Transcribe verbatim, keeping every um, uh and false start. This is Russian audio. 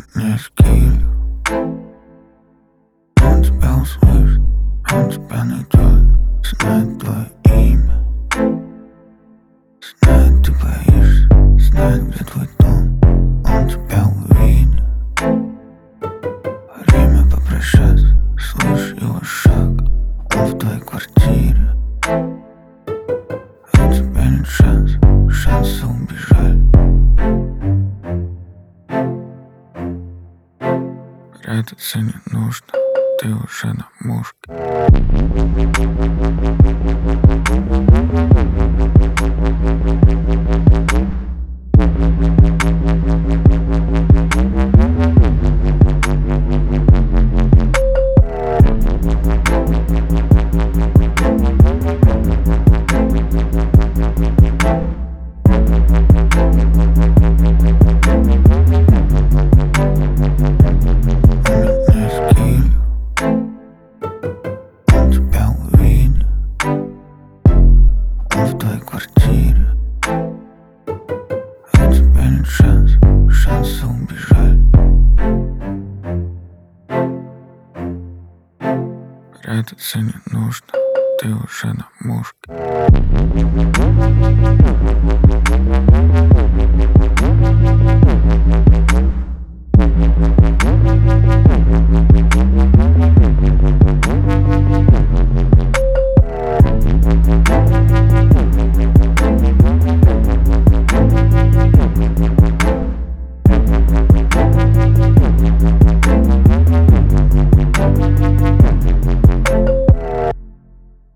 не скиль. Он тебя услышит, он тебя найдет, знает твое имя, знает, ты боишься, знает, где твой дом. Он тебя увидит. Время попрощаться, слышь его шаг. Он в твоей квартире. У тебя нет шанса, шанса убежать. Прятаться не нужно, ты уже на мушке. В твоей квартире. У тебя нет шанса, шанса убежать. Прятаться не нужно, ты уже на мушке.